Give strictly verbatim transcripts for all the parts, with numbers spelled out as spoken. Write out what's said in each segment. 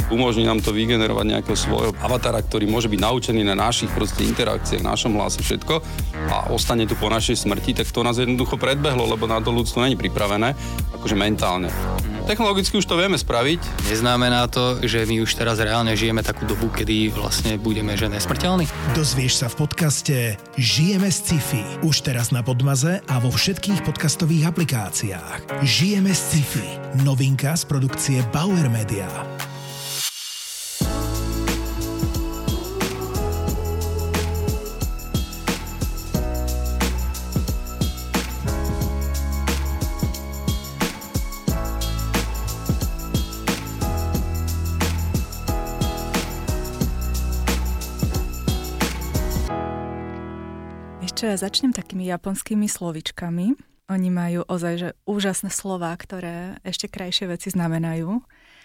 Umožní nám to vygenerovať nejakého svojho avatara, ktorý môže byť naučený na našich proste interakciách, našom hlase, všetko a ostane tu po našej smrti, tak to nás jednoducho predbehlo, lebo na to ľudstvo není pripravené, akože mentálne. Technologicky už to vieme spraviť. Neznamená to, že my už teraz reálne žijeme takú dobu, kedy vlastne budeme že nesmrteľní? Dozvieš sa v podcaste Žijeme z sci-fi. Už teraz na Podmaze a vo všetkých podcastových aplikáciách. Žijeme z sci-fi. Novinka z produkcie Bauer Media. Čo ja začnem takými japonskými slovičkami. Oni majú ozaj že úžasné slová, ktoré ešte krajšie veci znamenajú.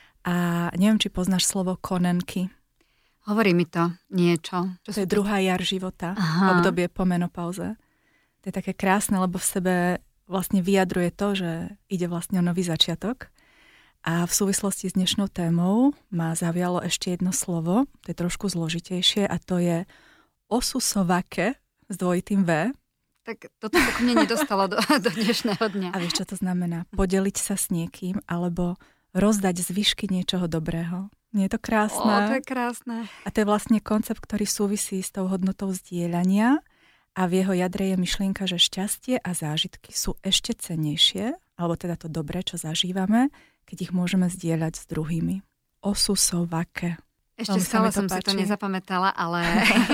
A neviem, či poznáš slovo konenki. Hovorí mi to niečo. Čo to je druhá jar života, Aha. obdobie po menopauze. To je také krásne, lebo v sebe vlastne vyjadruje to, že ide vlastne o nový začiatok. A v súvislosti s dnešnou témou ma zavialo ešte jedno slovo, to je trošku zložitejšie, a to je osusovake, s dvojitým V. Tak toto sa mne nedostalo do, do dnešného dňa. A vieš, čo to znamená? Podeliť sa s niekým alebo rozdať zvyšky niečoho dobrého. Nie je to krásne? Ó, to je krásne. A to je vlastne koncept, ktorý súvisí s tou hodnotou zdieľania a v jeho jadre je myšlienka, že šťastie a zážitky sú ešte cennejšie, alebo teda to dobré, čo zažívame, keď ich môžeme zdieľať s druhými. Osusovake. Ešte stále som páči. Si to nezapamätala, ale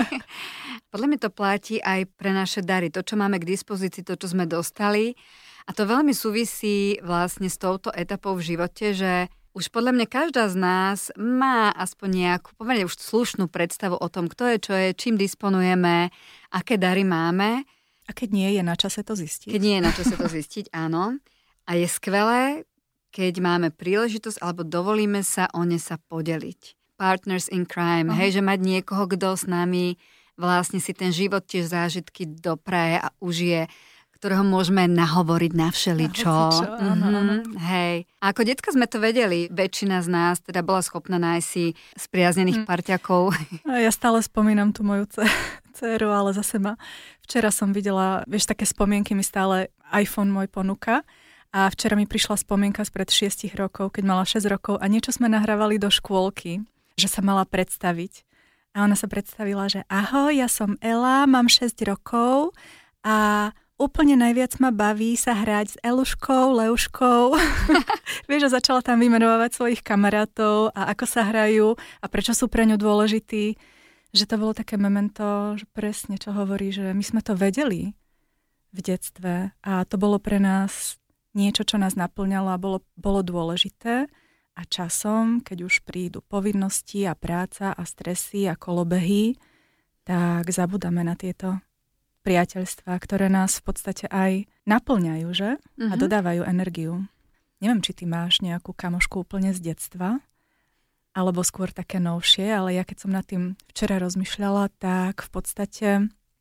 podľa mňa to platí aj pre naše dary. To, čo máme k dispozícii, to, čo sme dostali. A to veľmi súvisí vlastne s touto etapou v živote, že už podľa mňa každá z nás má aspoň nejakú, pomerne už slušnú predstavu o tom, kto je, čo je, čím disponujeme, aké dary máme. A keď nie, je na čase to zistiť. Keď nie je na čase to zistiť, áno. A je skvelé, keď máme príležitosť alebo dovolíme sa o ne sa podeliť. Partners in crime, uh-huh. hej, že mať niekoho, kto s nami vlastne si ten život tiež zážitky dopraje a užije, ktorého môžeme nahovoriť na všeličo. Na všeličo, áno, áno. Hej. A ako decka sme to vedeli, väčšina z nás teda bola schopná nájsť si spriaznených hmm. parťakov. Ja stále spomínam tú moju dceru, ale zase ma včera som videla, vieš, také spomienky mi stále iPhone môj ponúka. A včera mi prišla spomienka spred šiestich rokov, keď mala šesť rokov a niečo sme nahrávali do škôlky, že sa mala predstaviť. A ona sa predstavila, že ahoj, ja som Ela, mám šesť rokov a úplne najviac ma baví sa hrať s Eluškou, Leuškou. Vieš, že začala tam vymenovať svojich kamarátov a ako sa hrajú a prečo sú pre ňu dôležití. Že to bolo také memento, že presne čo hovorí, že my sme to vedeli v detstve a to bolo pre nás niečo, čo nás naplňalo a bolo, bolo dôležité. A časom, keď už prídu povinnosti a práca a stresy a kolobehy, tak zabudáme na tieto priateľstvá, ktoré nás v podstate aj naplňajú, že? Mm-hmm. A dodávajú energiu. Neviem, či ty máš nejakú kamošku úplne z detstva, alebo skôr také novšie, ale ja keď som nad tým včera rozmýšľala, tak v podstate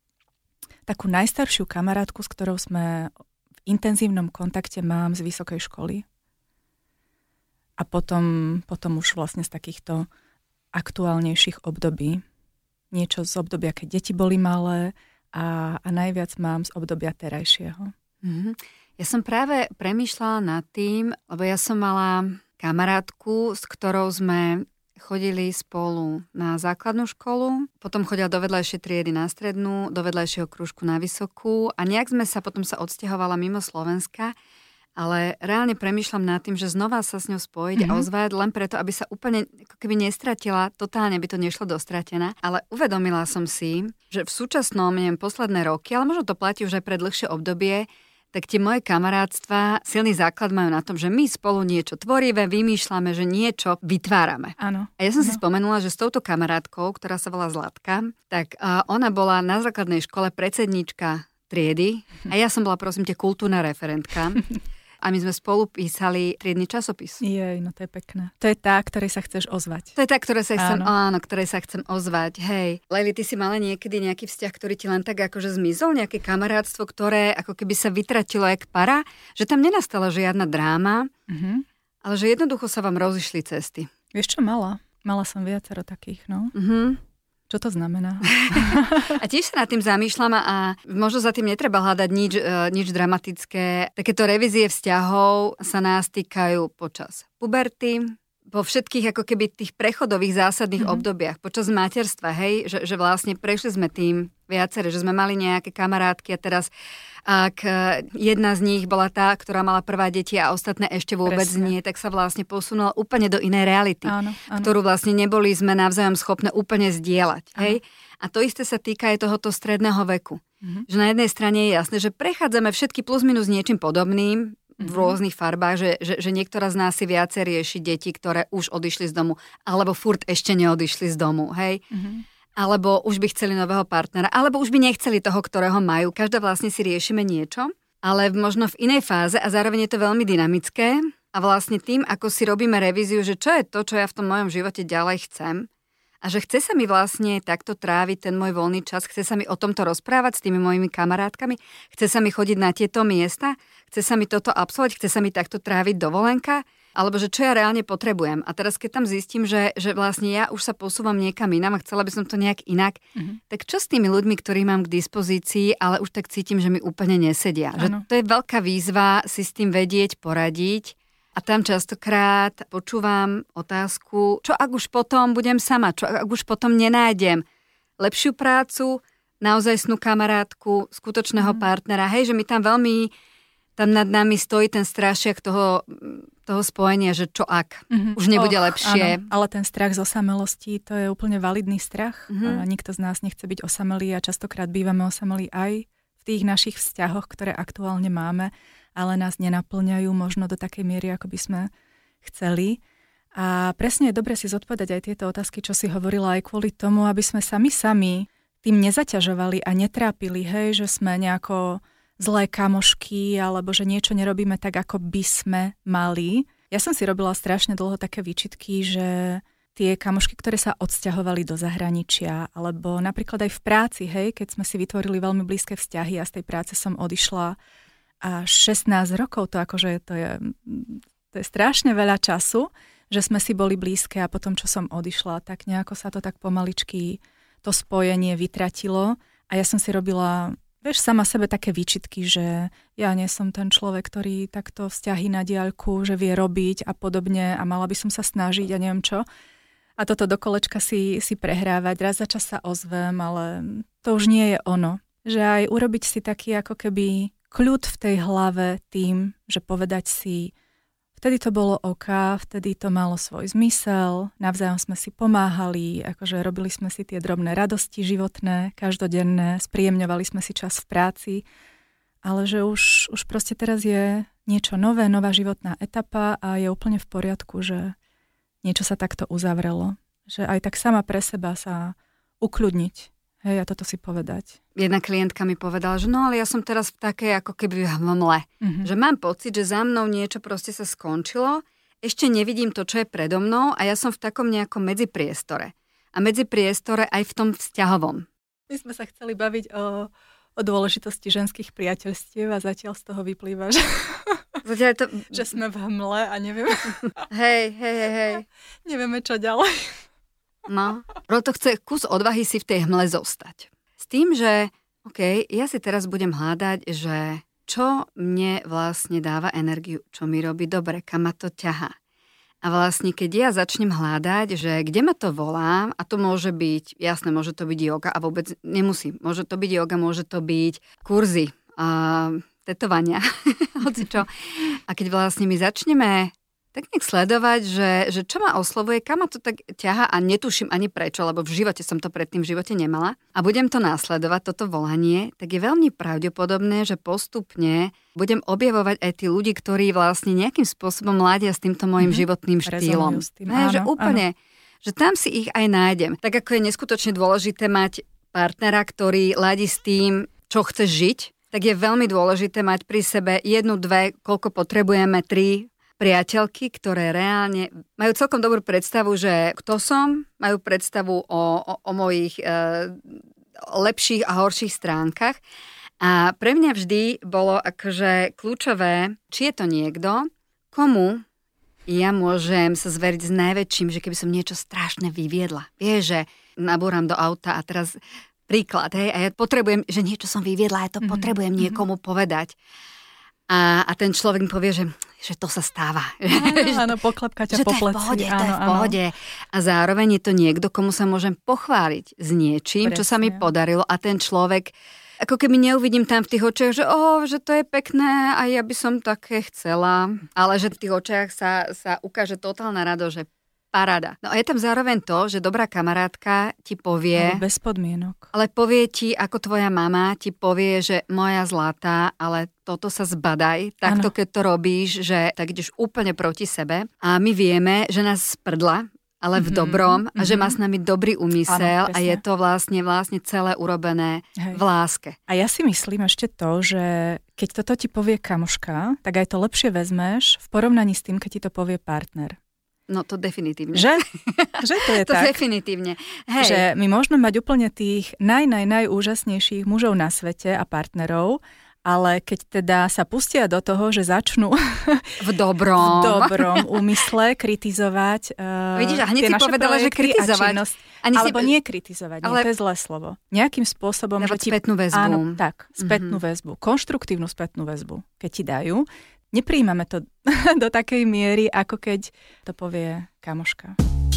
takú najstaršiu kamarátku, s ktorou sme v intenzívnom kontakte mám z vysokej školy. A potom, potom už vlastne z takýchto aktuálnejších období. Niečo z obdobia, keď deti boli malé a, a najviac mám z obdobia terajšieho. Mm-hmm. Ja som práve premýšľala nad tým, lebo ja som mala kamarátku, s ktorou sme chodili spolu na základnú školu, potom chodila do vedľajšej triedy na strednú, do vedľajšieho krúžku na vysokú a nejak sme sa, potom sa odsťahovala mimo Slovenska. Ale reálne premýšľam nad tým, že znova sa s ňou spojiť mm-hmm. a ozvať len preto, aby sa úplne ako keby nestratila, totálne by to nešlo dostratená. Ale uvedomila som si, že v súčasnom, neviem, posledné roky, ale možno to platí už aj pre dlhšie obdobie, tak tie moje kamarátstva silný základ majú na tom, že my spolu niečo tvorivé vymýšľame, že niečo vytvárame. Áno. A ja som no. si spomenula, že s touto kamarátkou, ktorá sa volá Zlatka, tak uh, ona bola na základnej škole predsedníčka triedy a ja som bola, prosím te, kultúrna referentka. A my sme spolu písali triedny časopis. Jej, no to je pekné. To je tá, ktorej sa chceš ozvať. To je tá, ktorej sa chcem, áno, ktorej sa chcem ozvať. Hej. Lejli, ty si mala niekedy nejaký vzťah, ktorý ti len tak akože zmizol? Nejaké kamarátstvo, ktoré ako keby sa vytratilo jak para? Že tam nenastala žiadna dráma, mm-hmm. ale že jednoducho sa vám rozišli cesty. Vieš čo, mala? Mala som viacero takých, no. Mhm. Čo to znamená? A tiež sa nad tým zamýšľam a možno za tým netreba hľadať nič, nič dramatické. Takéto revízie vzťahov sa nás týkajú počas puberty, po všetkých ako keby tých prechodových zásadných mm-hmm. obdobiach, počas materstva, hej, že, že vlastne prešli sme tým viaceré, že sme mali nejaké kamarátky a teraz ak jedna z nich bola tá, ktorá mala prvá deti a ostatné ešte vôbec Presne. nie, tak sa vlastne posunula úplne do inej reality, áno, áno. ktorú vlastne neboli sme navzájom schopné úplne zdieľať. Hej? A to isté sa týka aj tohoto stredného veku. Mm-hmm. Že na jednej strane je jasné, že prechádzame všetky plus minus niečím podobným, v rôznych farbách, že, že, že niektorá z nás si viacej rieši deti, ktoré už odišli z domu, alebo furt ešte neodišli z domu, hej? Mm-hmm. Alebo už by chceli nového partnera, alebo už by nechceli toho, ktorého majú. Každá vlastne si riešime niečo, ale možno v inej fáze a zároveň je to veľmi dynamické a vlastne tým, ako si robíme revíziu, že čo je to, čo ja v tom mojom živote ďalej chcem a že chce sa mi vlastne takto tráviť ten môj voľný čas, chce sa mi o tomto rozprávať s tými mojimi kamarátkami, chce sa mi chodiť na tieto miesta, chce sa mi toto absolvovať, chce sa mi takto tráviť dovolenka, alebo že čo ja reálne potrebujem. A teraz keď tam zistím, že, že vlastne ja už sa posúvam niekam inám a chcela by som to nejak inak, mm-hmm. tak čo s tými ľuďmi, ktorých mám k dispozícii, ale už tak cítim, že mi úplne nesedia. Že to je veľká výzva si s tým vedieť, poradiť. A tam častokrát počúvam otázku, čo ak už potom budem sama, čo ak už potom nenájdem lepšiu prácu, naozajstnú kamarátku, skutočného mm. partnera. Hej, že mi tam veľmi, tam nad nami stojí ten strašiak toho, toho spojenia, že čo ak mm-hmm. už nebude Och, lepšie. Áno, ale ten strach z osamelosti, to je úplne validný strach. Mm-hmm. A nikto z nás nechce byť osamelý a častokrát bývame osamelí aj v tých našich vzťahoch, ktoré aktuálne máme, ale nás nenaplňajú možno do takej miery, ako by sme chceli. A presne je dobre si zodpovedať aj tieto otázky, čo si hovorila, aj kvôli tomu, aby sme sami sami tým nezaťažovali a netrápili, hej, že sme nejako zlé kamošky, alebo že niečo nerobíme tak, ako by sme mali. Ja som si robila strašne dlho také výčitky, že tie kamošky, ktoré sa odsťahovali do zahraničia, alebo napríklad aj v práci, hej, keď sme si vytvorili veľmi blízke vzťahy a z tej práce som odišla a šestnásť rokov, to akože to je, to je strašne veľa času, že sme si boli blízke a potom, čo som odišla, tak nejako sa to tak pomaličky, to spojenie vytratilo a ja som si robila, vieš, sama sebe také výčitky, že ja nie som ten človek, ktorý takto vzťahy na diaľku, že vie robiť a podobne a mala by som sa snažiť a neviem čo. A toto do kolečka si, si prehrávať, raz za čas sa ozvem, ale to už nie je ono. Že aj urobiť si taký ako keby kľud v tej hlave tým, že povedať si, vtedy to bolo OK, vtedy to malo svoj zmysel, navzájom sme si pomáhali, akože robili sme si tie drobné radosti životné, každodenné, spríjemňovali sme si čas v práci, ale že už, už proste teraz je niečo nové, nová životná etapa a je úplne v poriadku, že niečo sa takto uzavrelo. Že aj tak sama pre seba sa ukľudniť. Hej, a toto si povedať. Jedna klientka mi povedala, že no ale ja som teraz v takej ako keby v hmle. Mm-hmm. Že mám pocit, že za mnou niečo proste sa skončilo, ešte nevidím to, čo je predo mnou a ja som v takom nejakom medzipriestore. A medzipriestore aj v tom vzťahovom. My sme sa chceli baviť o, o dôležitosti ženských priateľstiev a zatiaľ z toho vyplýva, že, zatiaľ to... že sme v hmle a nevieme... Hej, hej, hej, hej. Nevieme, čo ďalej. No, to chce kus odvahy si v tej hmle zostať. S tým, že OK, ja si teraz budem hľadať, že čo mne vlastne dáva energiu, čo mi robí dobre, kam ma to ťahá. A vlastne, keď ja začnem hľadať, že kde ma to volá, a to môže byť, jasné, môže to byť yoga a vôbec nemusí. Môže to byť yoga, môže to byť kurzy, uh, tetovania, hocičo. A keď vlastne my začneme tak nech sledovať, že, že čo ma oslovuje, kam ma to tak ťaha a netuším ani prečo, lebo v živote som to predtým v živote nemala a budem to následovať, toto volanie, tak je veľmi pravdepodobné, že postupne budem objavovať aj tí ľudí, ktorí vlastne nejakým spôsobom ladia s týmto môjim mm-hmm. životným štýlom. Tým, ne, áno, že úplne, áno. Že tam si ich aj nájdem. Tak ako je neskutočne dôležité mať partnera, ktorý ladí s tým, čo chceš žiť, tak je veľmi dôležité mať pri sebe jednu, dve, koľko potrebujeme, tri priateľky, ktoré reálne majú celkom dobrú predstavu, že kto som, majú predstavu o, o, o mojich e, lepších a horších stránkach. A pre mňa vždy bolo akože kľúčové, či je to niekto, komu ja môžem sa zveriť s najväčším, že keby som niečo strašne vyviedla. Vieš, že nabúram do auta a teraz príklad, hej, a ja potrebujem, že niečo som vyviedla, ja to mm-hmm. potrebujem niekomu povedať. A, a ten človek mi povie, že, že to sa stáva. Áno, poklepka ťa po pleci. Že to je v pohode, áno, to je v pohode. A zároveň je to niekto, komu sa môžem pochváliť s niečím, presne, čo sa mi podarilo a ten človek, ako keby neuvidím tam v tých očiach, že oh, že to je pekné a ja by som také chcela, ale že v tých očiach sa, sa ukáže totálna radosť, že paráda. No a je tam zároveň to, že dobrá kamarátka ti povie... Ale bez podmienok. Ale povie ti, ako tvoja mama ti povie, že moja zlatá, ale toto sa zbadaj. Takto, keď to robíš, že tak ideš úplne proti sebe. A my vieme, že nás sprdla, ale v mm-hmm, dobrom a mm-hmm. že má s nami dobrý úmysel. Áno, a je to vlastne, vlastne celé urobené Hej. v láske. A ja si myslím ešte to, že keď toto ti povie kamoška, tak aj to lepšie vezmeš v porovnaní s tým, keď ti to povie partner. No to definitívne. Že? Že to je to tak. definitívne. Hej. Že my môžeme mať úplne tých naj, naj, najúžasnejších mužov na svete a partnerov, ale keď teda sa pustia do toho, že začnú v dobrom, v dobrom úmysle kritizovať uh, Vidíš, a hneď tie si naše povedala, že kritizovať. Ani alebo si... nie kritizovať, ale... nie, to je zlé slovo. Nejakým spôsobom, dávať že ti... spätnú väzbu. Áno, tak, spätnú mm-hmm. väzbu, konštruktívnu spätnú väzbu, keď ti dajú. Nepríjmame to do takej miery, ako keď to povie kamoška.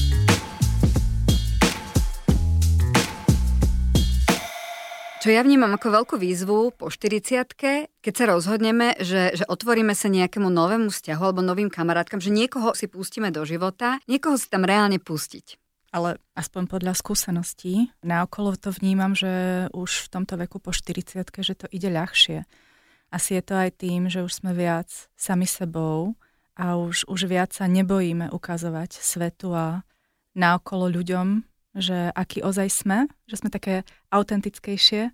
Čo ja vnímam ako veľkú výzvu po štyridsiatke, keď sa rozhodneme, že, že otvoríme sa nejakému novému vzťahu alebo novým kamarátkam, že niekoho si pustíme do života, niekoho si tam reálne pustiť. Ale aspoň podľa skúseností, naokolo to vnímam, že už v tomto veku po štyridsiatke, že to ide ľahšie. Asi je to aj tým, že už sme viac sami sebou a už, už viac sa nebojíme ukazovať svetu a naokolo ľuďom, že aký ozaj sme, že sme také autentickejšie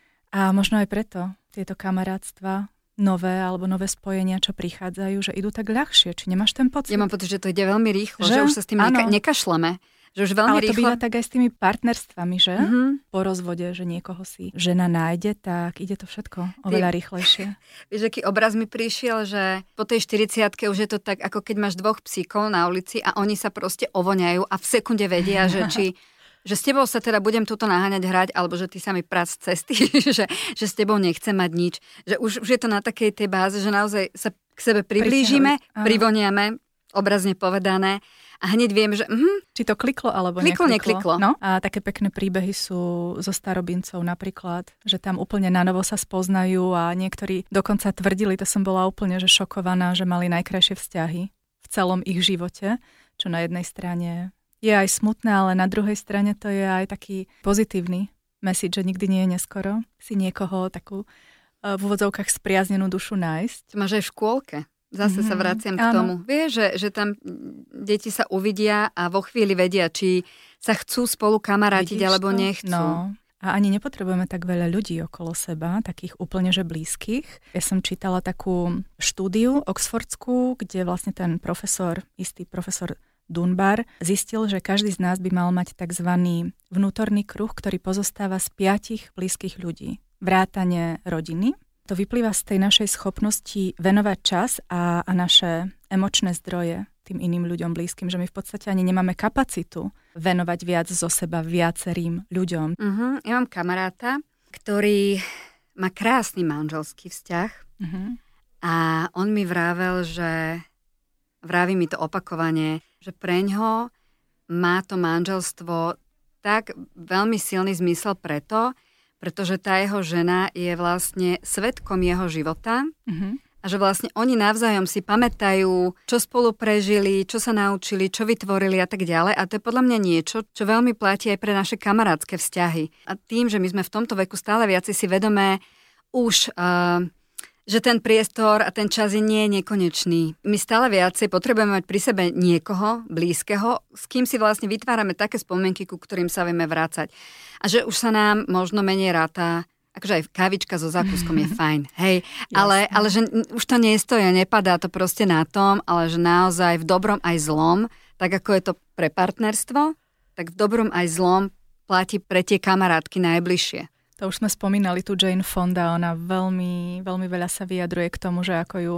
a možno aj preto tieto kamarátstva, nové alebo nové spojenia, čo prichádzajú, že idú tak ľahšie. Či nemáš ten pocit? Ja mám pocit, že to ide veľmi rýchlo, že, že už sa s tým neka- nekašleme. Že už veľmi ale to rýchlo... býva tak aj s tými partnerstvami, že? Mm-hmm. Po rozvode, že niekoho si žena nájde, tak ide to všetko oveľa Ty... rýchlejšie. Vieš, aký obraz mi prišiel, že po tej štyridsiatke už je to tak, ako keď máš dvoch psíkov na ulici a oni sa proste ovoňajú a v sekunde vedia, že či... že s tebou sa teda budem tuto naháňať hrať, alebo že ty sa mi prác z cesty, že, že s tebou nechcem mať nič. Že už, už je to na takej tej báze, že naozaj sa k sebe priblížime, privoniame, obrazne povedané, a hneď viem, že... Mhm, či to kliklo, alebo kliklo, nekliklo. nekliklo. No? A také pekné príbehy sú zo starobincov napríklad, že tam úplne nanovo sa spoznajú a niektorí dokonca tvrdili, to som bola úplne že šokovaná, že mali najkrajšie vzťahy v celom ich živote, čo na jednej strane je aj smutné, ale na druhej strane to je aj taký pozitívny message, že nikdy nie je neskoro si niekoho takú v úvodzovkách spriaznenú dušu nájsť. To máš aj v škôlke. Zase mm-hmm. sa vraciam k tomu. Vieš, že, že tam deti sa uvidia a vo chvíli vedia, či sa chcú spolu kamarátiť, Vidíš alebo to? Nechcú. No. A ani nepotrebujeme tak veľa ľudí okolo seba, takých úplne že blízkych. Ja som čítala takú štúdiu oxfordskú, kde vlastne ten profesor, istý profesor Dunbar, zistil, že každý z nás by mal mať tzv. Vnútorný kruh, ktorý pozostáva z piatich blízkych ľudí. Vrátane rodiny. To vyplýva z tej našej schopnosti venovať čas a, a naše emočné zdroje tým iným ľuďom blízkym, že my v podstate ani nemáme kapacitu venovať viac zo seba viacerým ľuďom. Uh-huh. Ja mám kamaráta, ktorý má krásny manželský vzťah uh-huh. a on mi vravel, že vraví mi to opakovane, že preňho má to manželstvo tak veľmi silný zmysel preto, pretože tá jeho žena je vlastne svedkom jeho života uh-huh. a že vlastne oni navzájom si pamätajú, čo spolu prežili, čo sa naučili, čo vytvorili a tak ďalej. A to je podľa mňa niečo, čo veľmi platí aj pre naše kamarátske vzťahy. A tým, že my sme v tomto veku stále viac si vedomé už... Uh, že ten priestor a ten čas je nie nekonečný. My stále viacej potrebujeme mať pri sebe niekoho blízkeho, s kým si vlastne vytvárame také spomienky, ku ktorým sa vieme vrácať. A že už sa nám možno menej ráta, akože aj kávička so zákuskom je fajn, hej, ale, ale že už to nestojí, nepadá to proste na tom, ale že naozaj v dobrom aj zlom, tak ako je to pre partnerstvo, tak v dobrom aj zlom platí pre tie kamarátky najbližšie. To už sme spomínali tu Jane Fonda, ona veľmi, veľmi veľa sa vyjadruje k tomu, že ako ju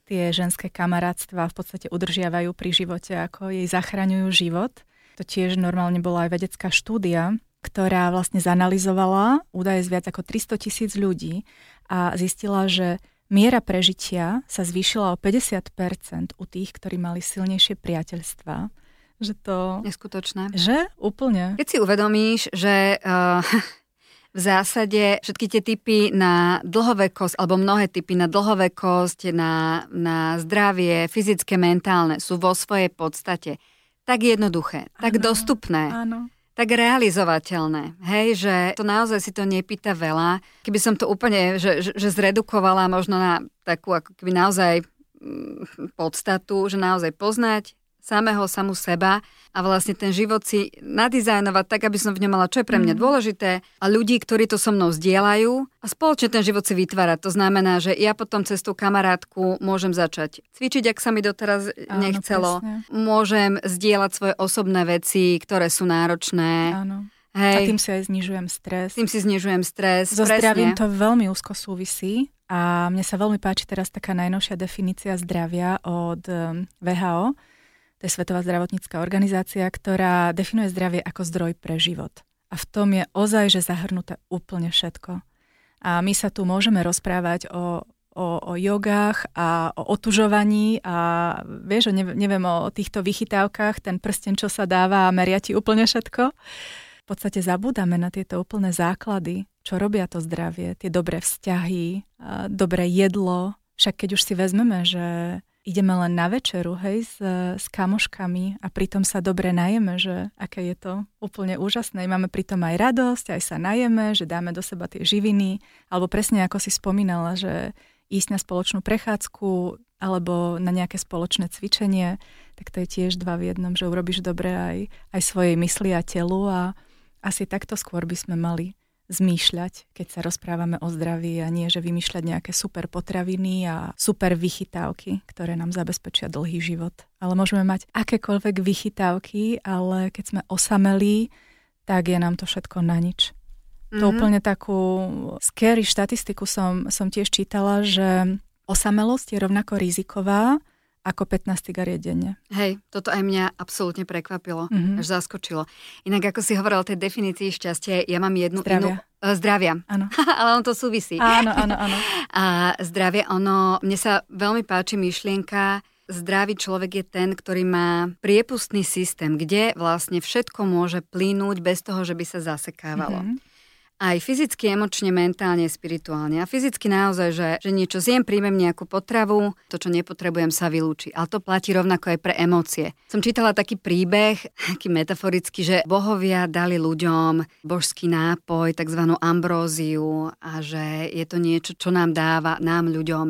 tie ženské kamarátstva v podstate udržiavajú pri živote, ako jej zachraňujú život. To tiež normálne bola aj vedecká štúdia, ktorá vlastne zanalyzovala údaje z viac ako tristo tisíc ľudí a zistila, že miera prežitia sa zvýšila o päťdesiat percent u tých, ktorí mali silnejšie priateľstvá. Že to... Neskutočné. Že? Úplne. Keď si uvedomíš, že... Uh... V zásade všetky tie typy na dlhovekosť, alebo mnohé typy na dlhovekosť, na, na zdravie, fyzické, mentálne, sú vo svojej podstate tak jednoduché, tak áno, dostupné, áno. tak realizovateľné. Hej, že to naozaj si to nepýta veľa. Keby som to úplne že, že, že zredukovala možno na takú ako keby naozaj podstatu, že naozaj poznať samého, samú seba a vlastne ten život si nadizajnovať tak, aby som v ňom mala, čo je pre mňa dôležité a ľudí, ktorí to so mnou zdieľajú a spoločne ten život si vytvárať. To znamená, že ja potom cez tú kamarátku môžem začať cvičiť, ak sa mi doteraz Áno, nechcelo. Presne. Môžem zdieľať svoje osobné veci, ktoré sú náročné. Áno. Hej. A tým si aj znižujem stres. Tým si znižujem stres. So presne. zdravím to veľmi úzko súvisí a mne sa veľmi páči teraz taká najnovšia definícia zdravia od vé há ó. To je Svetová zdravotnícka organizácia, ktorá definuje zdravie ako zdroj pre život. A v tom je ozaj, že zahrnuté úplne všetko. A my sa tu môžeme rozprávať o, o, o jogách a o otužovaní a vieš, neviem o týchto vychytávkach, ten prsten, čo sa dáva a meria ti úplne všetko. V podstate zabúdame na tieto úplné základy, čo robia to zdravie, tie dobré vzťahy, dobré jedlo. Však keď už si vezmeme, že ideme len na večeru, hej, s, s kamoškami a pritom sa dobre najeme, že aké je to úplne úžasné. Máme pritom aj radosť, aj sa najeme, že dáme do seba tie živiny, alebo presne ako si spomínala, že ísť na spoločnú prechádzku alebo na nejaké spoločné cvičenie, tak to je tiež dva v jednom, že urobíš dobre aj, aj svojej mysli a telu a asi takto skôr by sme mali zmýšľať, keď sa rozprávame o zdraví a nie, že vymýšľať nejaké super potraviny a super vychytávky, ktoré nám zabezpečia dlhý život. Ale môžeme mať akékoľvek vychytávky, ale keď sme osamelí, tak je nám to všetko na nič. Mm-hmm. To úplne takú scary štatistiku som, som tiež čítala, že osamelosť je rovnako riziková ako pätnásť cigariet denne. Hej, toto aj mňa absolútne prekvapilo, mm-hmm. až zaskočilo. Inak ako si hovorila o tej definícii šťastia, ja mám jednu zdravia. inú... Uh, zdravia. Áno. Ale on to súvisí. Áno, áno, áno. A zdravie, ono... Mne sa veľmi páči myšlienka, zdravý človek je ten, ktorý má priepustný systém, kde vlastne všetko môže plynúť bez toho, že by sa zasekávalo. Mm-hmm. Aj fyzicky, emočne, mentálne, spirituálne. A fyzicky naozaj, že, že niečo zjem, príjmem nejakú potravu, to, čo nepotrebujem, sa vylúči. Ale to platí rovnako aj pre emócie. Som čítala taký príbeh, taký metaforický, že bohovia dali ľuďom božský nápoj, takzvanú ambróziu a že je to niečo, čo nám dáva, nám ľuďom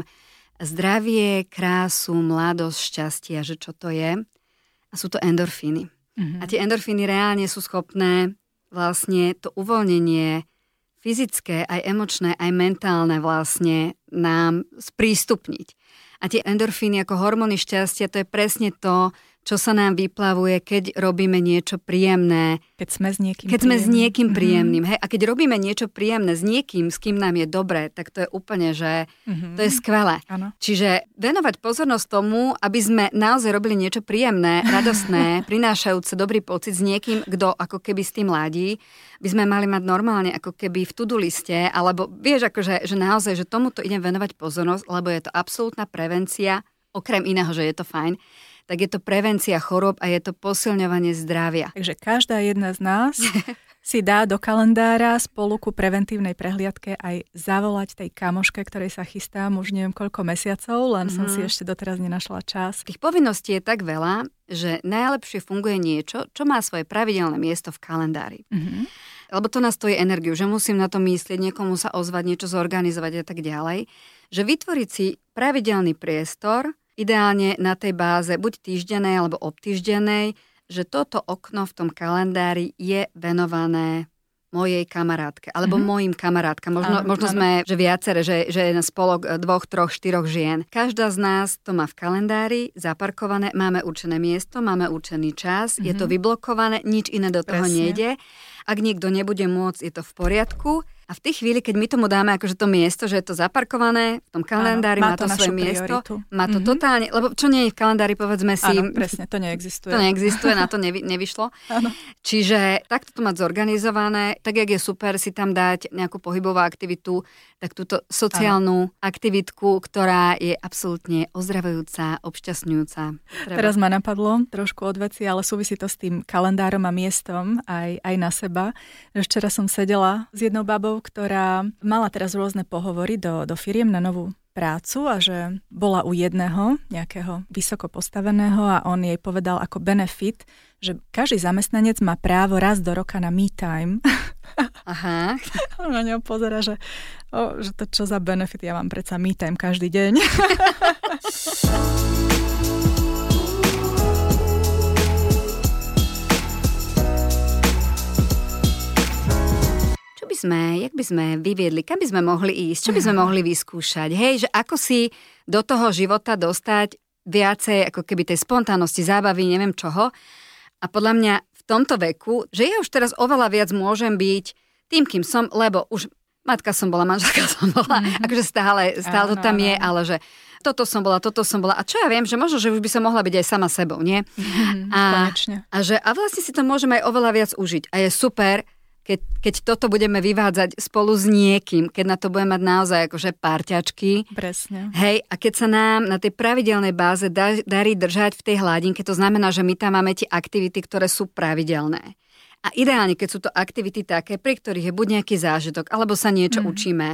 zdravie, krásu, mladosť, šťastie, že čo to je. A sú to endorfíny. Mm-hmm. A tie endorfíny reálne sú schopné vlastne to uvoľnenie fyzické, aj emočné, aj mentálne vlastne nám sprístupniť. A tie endorfíny ako hormóny šťastia, to je presne to, čo sa nám vyplavuje, keď robíme niečo príjemné. Keď sme s niekým keď príjemným. Sme s niekým príjemným. Mm-hmm. Hej? A keď robíme niečo príjemné s niekým, s kým nám je dobre, tak to je úplne, že mm-hmm. to je skvelé. Ano. Čiže venovať pozornosť tomu, aby sme naozaj robili niečo príjemné, radostné, prinášajúce dobrý pocit s niekým, kto ako keby s tým ladí, by sme mali mať normálne ako keby v to-do liste, alebo vieš, akože, že naozaj, že tomuto idem venovať pozornosť, lebo je to absolútna prevencia, okrem iného, že je to fajn, tak je to prevencia chorób a je to posilňovanie zdravia. Takže každá jedna z nás si dá do kalendára spolu ku preventívnej prehliadke aj zavolať tej kamoške, ktorej sa chystám už neviem koľko mesiacov, len mm-hmm. som si ešte doteraz nenašla čas. Tých povinností je tak veľa, že najlepšie funguje niečo, čo má svoje pravidelné miesto v kalendári. Mm-hmm. Lebo to nás stojí energiu, že musím na to myslieť, niekomu sa ozvať, niečo zorganizovať a tak ďalej. Že vytvoriť si pravidelný priestor, ideálne na tej báze buď týždennej alebo obtýždennej, že toto okno v tom kalendári je venované mojej kamarátke, alebo mm-hmm. mojim kamarátkam. Možno, áno, možno áno. sme, že viacere, že, že je spolok dvoch, troch, štyroch žien. Každá z nás to má v kalendári zaparkované, máme určené miesto, máme určený čas, mm-hmm. je to vyblokované, nič iné do toho Presne. nejde. Ak niekto nebude môcť, je to v poriadku. A v tej chvíli, keď my tomu dáme akože to miesto, že je to zaparkované v tom kalendári, má, má to, to svoje miesto, má to mm-hmm. totálne, lebo čo nie je v kalendári, povedzme si... Áno, presne, to neexistuje. To neexistuje, na to nevy, nevyšlo. Áno. Čiže takto to mať zorganizované, tak jak je super si tam dať nejakú pohybovú aktivitu, tak túto sociálnu áno. aktivitku, ktorá je absolútne ozdravujúca, obšťastňujúca. Treba. Teraz ma napadlo trošku od veci, ale súvisí to s tým kalendárom a miestom aj, aj na seba. Včera som sedela s jednou babou, ktorá mala teraz rôzne pohovory do, do firiem na novú prácu a že bola u jedného nejakého vysoko postaveného a on jej povedal ako benefit, že každý zamestnanec má právo raz do roka na me time. Aha. On na ňou pozera, že, o, že to čo za benefit, ja mám predsa me time každý deň. Čo by sme, jak by sme vyviedli, kam by sme mohli ísť, čo by sme mohli vyskúšať, hej, že ako si do toho života dostať viacej, ako keby tej spontánnosti, zábavy, neviem čoho. A podľa mňa v tomto veku, že ja už teraz oveľa viac môžem byť tým, kým som, lebo už matka som bola, manželka som bola, mm-hmm. akože stále, stále to tam je, ale že toto som bola, toto som bola. A čo ja viem, že možno, že už by som mohla byť aj sama sebou, nie? Mm-hmm, a, konečne. A, že, a vlastne si to môžeme aj oveľa viac užiť. A je super, Keď, keď toto budeme vyvádzať spolu s niekým, keď na to budeme mať naozaj akože párťačky. Presne. Hej, a keď sa nám na tej pravidelnej báze da, darí držať v tej hladinke, to znamená, že my tam máme tie aktivity, ktoré sú pravidelné. A ideálne, keď sú to aktivity také, pri ktorých je buď nejaký zážitok, alebo sa niečo mm. učíme,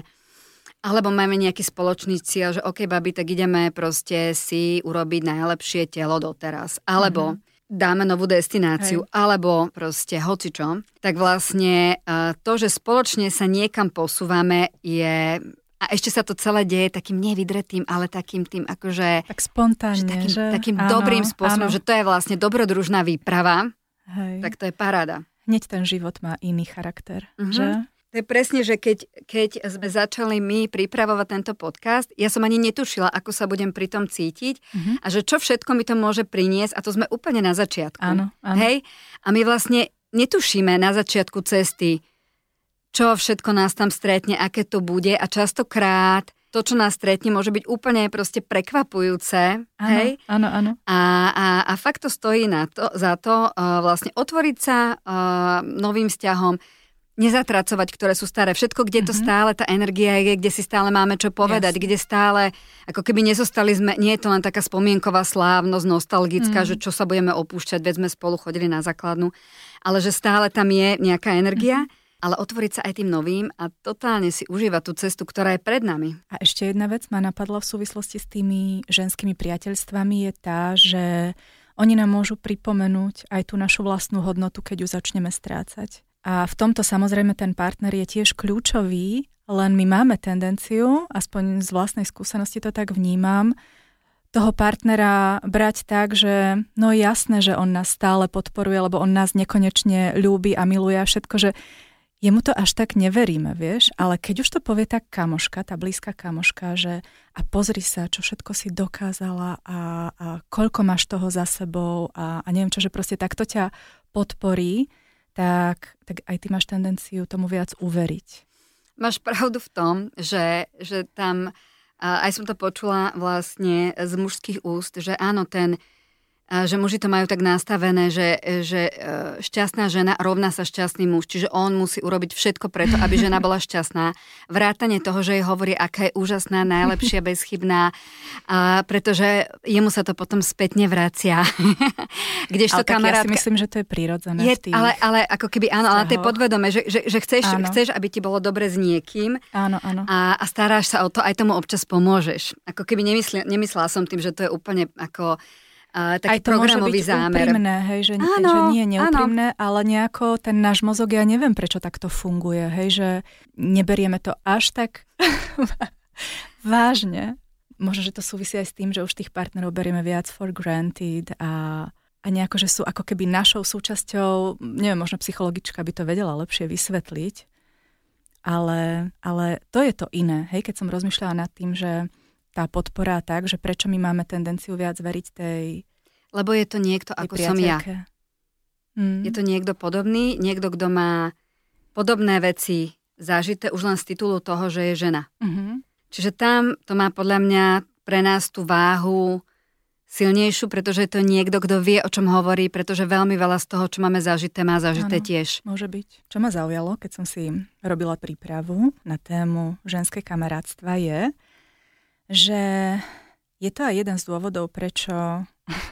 alebo máme nejaký spoločný cieľ, že OK, babi, tak ideme proste si urobiť najlepšie telo doteraz. Alebo mm. dáme novú destináciu, hej. alebo proste hocičo, tak vlastne to, že spoločne sa niekam posúvame je... A ešte sa to celé deje takým nevydretým, ale takým tým akože... Tak spontánne, že takým, že? Takým áno, dobrým spôsobom, áno. že to je vlastne dobrodružná výprava. Hej. Tak to je paráda. Hneď ten život má iný charakter, uh-huh. že? To je presne, že keď, keď sme začali my pripravovať tento podcast, ja som ani netušila, ako sa budem pri tom cítiť uh-huh. a že čo všetko mi to môže priniesť a to sme úplne na začiatku. Áno, áno. Hej? A my vlastne netušíme na začiatku cesty, čo všetko nás tam stretne, aké to bude a častokrát to, čo nás stretne, môže byť úplne proste prekvapujúce. Áno, hej? áno, áno. A, a, a fakt to stojí na to, za to uh, vlastne otvoriť sa uh, novým vzťahom, nezatracovať, ktoré sú staré. Všetko, kde to mm-hmm. stále tá energia je, kde si stále máme čo povedať, yes. kde stále, ako keby nezostali sme, nie je to len taká spomienková slávnosť, nostalgická, mm. že čo sa budeme opúšťať, veď sme spolu chodili na základnú, ale že stále tam je nejaká energia, mm-hmm. ale otvoriť sa aj tým novým a totálne si užívať tú cestu, ktorá je pred nami. A ešte jedna vec ma napadla v súvislosti s tými ženskými priateľstvami je tá, že oni nám môžu pripomenúť aj tú našu vlastnú hodnotu, keď ju začneme strácať. A v tomto samozrejme ten partner je tiež kľúčový, len my máme tendenciu, aspoň z vlastnej skúsenosti to tak vnímam, toho partnera brať tak, že no jasné, že on nás stále podporuje, lebo on nás nekonečne ľúbi a miluje a všetko, že jemu to až tak neveríme, vieš, ale keď už to povie tá kamoška, tá blízka kamoška, že a pozri sa, čo všetko si dokázala a, a koľko máš toho za sebou a, a neviem čo, že proste takto ťa podporí, Tak, tak aj ty máš tendenciu tomu viac uveriť. Máš pravdu v tom, že, že tam, aj som to počula vlastne z mužských úst, že áno, ten, že muži to majú tak nastavené, že, že šťastná žena rovná sa šťastný muž, čiže on musí urobiť všetko preto, aby žena bola šťastná. Vrátane toho, že jej hovorí, aká je úžasná, najlepšia, bezchybná, a pretože jemu sa to potom spätne vracia. Kdežto ale kamarátka... ja si myslím, že to je prirodzené je, v tých ale, ale ako keby, áno, ale to je podvedome, že, že, že chceš, chceš, aby ti bolo dobre s niekým áno, áno. A, a staráš sa o to, aj tomu občas pomôžeš. Ako keby nemysl, nemyslela som tým, že to je úplne ako... Uh, taký aj to programový môže byť zámer. Úprimné, hej, že, áno, že nie je neúprimné, áno. ale nejako ten náš mozog, ja neviem, prečo takto funguje, hej, že neberieme to až tak vážne. Možno, že to súvisí aj s tým, že už tých partnerov berieme viac for granted a, a nejako, že sú ako keby našou súčasťou, neviem, možno psychologička by to vedela lepšie vysvetliť, ale, ale to je to iné, hej, keď som rozmýšľala nad tým, že tá podpora tak, že prečo my máme tendenciu viac veriť tej Lebo je to niekto ako som ja. Hmm. Je to niekto podobný, niekto, kto má podobné veci zažité už len z titulu toho, že je žena. Uh-huh. Čiže tam to má podľa mňa pre nás tú váhu silnejšiu, pretože je to niekto, kto vie, o čom hovorí, pretože veľmi veľa z toho, čo máme zažité, má zažité ano, tiež. Môže byť. Čo ma zaujalo, keď som si robila prípravu na tému ženské kamarátstva je, že je to aj jeden z dôvodov, prečo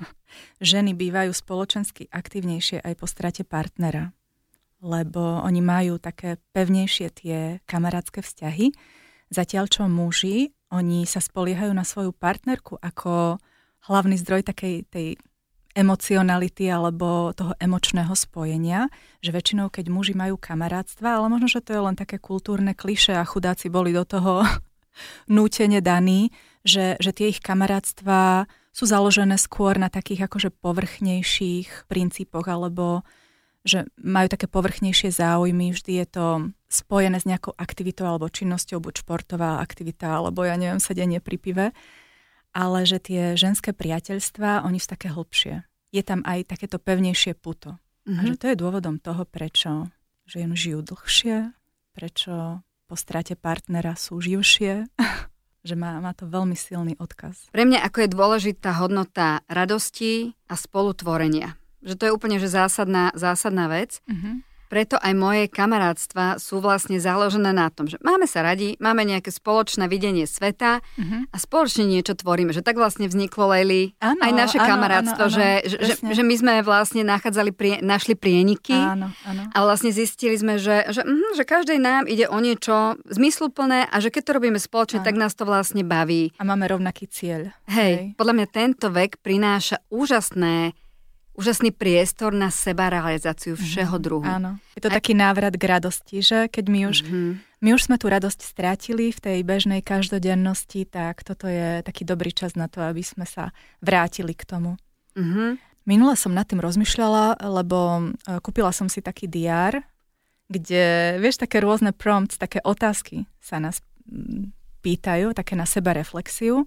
ženy bývajú spoločensky aktívnejšie aj po strate partnera. Lebo oni majú také pevnejšie tie kamarátske vzťahy, zatiaľ čo muži, oni sa spoliehajú na svoju partnerku ako hlavný zdroj takej tej emocionality alebo toho emočného spojenia, že väčšinou, keď muži majú kamarátstva, ale možno, že to je len také kultúrne klišé a chudáci boli do toho nútene daní, že, že tie ich kamarátstva sú založené skôr na takých akože povrchnejších princípoch alebo že majú také povrchnejšie záujmy, vždy je to spojené s nejakou aktivitou alebo činnosťou, buď športová aktivita, alebo ja neviem, sedenie pri pive. Ale že tie ženské priateľstvá, oni sú také hlbšie. Je tam aj takéto pevnejšie puto. Mm-hmm. A že to je dôvodom toho, prečo ženy žijú dlhšie, prečo po strate partnera sú živšie, že má, má to veľmi silný odkaz. Pre mňa ako je dôležitá hodnota radosti a spolutvorenia. Že to je úplne že zásadná, zásadná vec. Mm-hmm. Preto aj moje kamarátstva sú vlastne založené na tom, že máme sa radi, máme nejaké spoločné videnie sveta uh-huh. a spoločne niečo tvoríme. Že tak vlastne vzniklo, Lejli, ano, aj naše ano, kamarátstvo, ano, ano, že, že, že my sme vlastne nachádzali, prie, našli prieniky ano, ano. A vlastne zistili sme, že, že, mm, že každej nám ide o niečo zmysluplné a že keď to robíme spoločne, ano. Tak nás to vlastne baví. A máme rovnaký cieľ. Hej, Hej. podľa mňa tento vek prináša úžasné úžasný priestor na sebarealizáciu všeho druhu. Áno. Je to Aj... taký návrat k radosti, že keď my už, mm-hmm. my už sme tú radosť strátili v tej bežnej každodennosti, tak toto je taký dobrý čas na to, aby sme sa vrátili k tomu. Mm-hmm. Minule som nad tým rozmýšľala, lebo kúpila som si taký diár, kde, vieš, také rôzne prompts, také otázky sa nás pýtajú, také na seba reflexiu.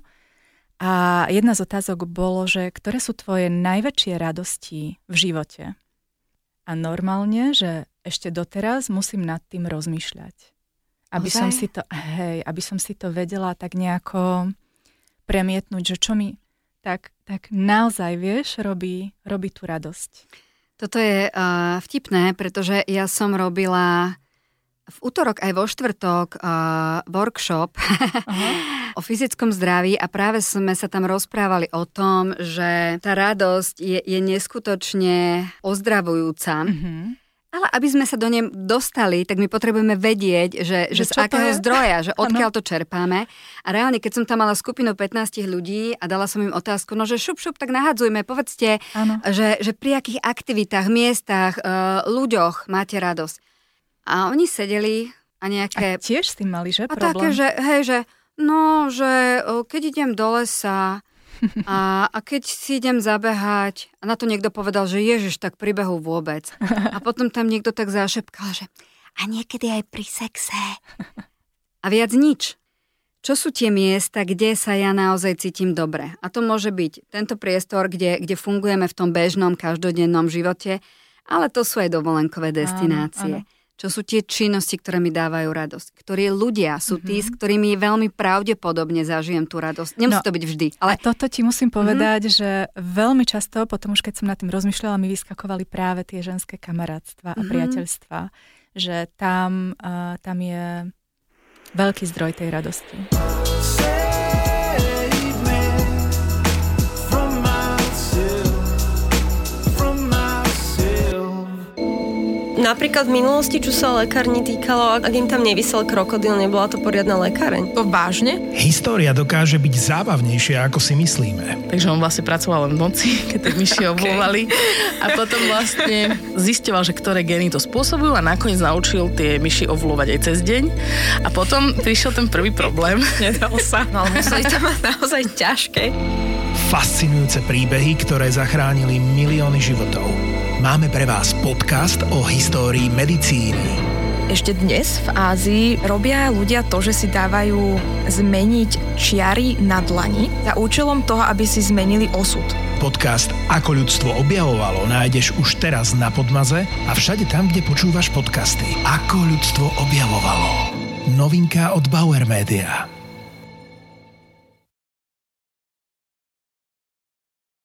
A jedna z otázok bolo, že ktoré sú tvoje najväčšie radosti v živote? A normálne, že ešte doteraz musím nad tým rozmýšľať. Aby Ozaj? som si to, hej, aby som si to vedela tak nejako premietnúť, že čo mi tak, tak naozaj, vieš, robí, robí tú radosť. Toto je uh, vtipné, pretože ja som robila v útorok aj vo štvrtok uh, workshop uh-huh. o fyzickom zdraví a práve sme sa tam rozprávali o tom, že tá radosť je, je neskutočne ozdravujúca. Uh-huh. Ale aby sme sa do nej dostali, tak my potrebujeme vedieť, že, že, že z akého zdroja, že odkiaľ to čerpáme. A reálne, keď som tam mala skupinu pätnásť ľudí a dala som im otázku, no že šup, šup, tak nahadzujme, povedzte, že, že pri akých aktivitách, miestach, uh, ľuďoch máte radosť. A oni sedeli a nejaké... A tiež s tým mali, že, a problém? A také, že, hej, že, no, že keď idem do lesa a, a keď si idem zabehať, a na to niekto povedal, že ježiš, tak pri behu vôbec. A potom tam niekto tak zašepkal, že a niekedy aj pri sexe. A viac nič. Čo sú tie miesta, kde sa ja naozaj cítim dobre? A to môže byť tento priestor, kde, kde fungujeme v tom bežnom, každodennom živote, ale to sú aj dovolenkové destinácie. Áno, áno. Čo sú tie činnosti, ktoré mi dávajú radosť. Ktorí ľudia sú tí, mm-hmm. s ktorými veľmi pravdepodobne zažijem tú radosť. Nemusí no, to byť vždy. Ale... A toto ti musím povedať, mm-hmm. že veľmi často, potom už keď som nad tým rozmýšľala, mi vyskakovali práve tie ženské kamarátstva a mm-hmm. priateľstva. Že tam, uh, tam je veľký zdroj tej radosti. Napríklad v minulosti, čo sa lekárni týkalo, ak im tam nevysel krokodil, nebola to poriadna lekáreň. To vážne? História dokáže byť zábavnejšia, ako si myslíme. Takže on vlastne pracoval len v noci, keď tie myši obvolali. A potom vlastne zisťoval, že ktoré gény to spôsobujú a nakoniec naučil tie myši ovlovať aj cez deň. A potom prišiel ten prvý problém. Nedal sa. No ale museli to mať naozaj ťažké. Fascinujúce príbehy, ktoré zachránili milióny životov. Máme pre vás podcast o histórii medicíny. Ešte dnes v Ázii robia ľudia to, že si dávajú zmeniť čiary na dlani za účelom toho, aby si zmenili osud. Podcast Ako ľudstvo objavovalo nájdeš už teraz na Podmaze a všade tam, kde počúvaš podcasty. Ako ľudstvo objavovalo. Novinka od Bauer Media.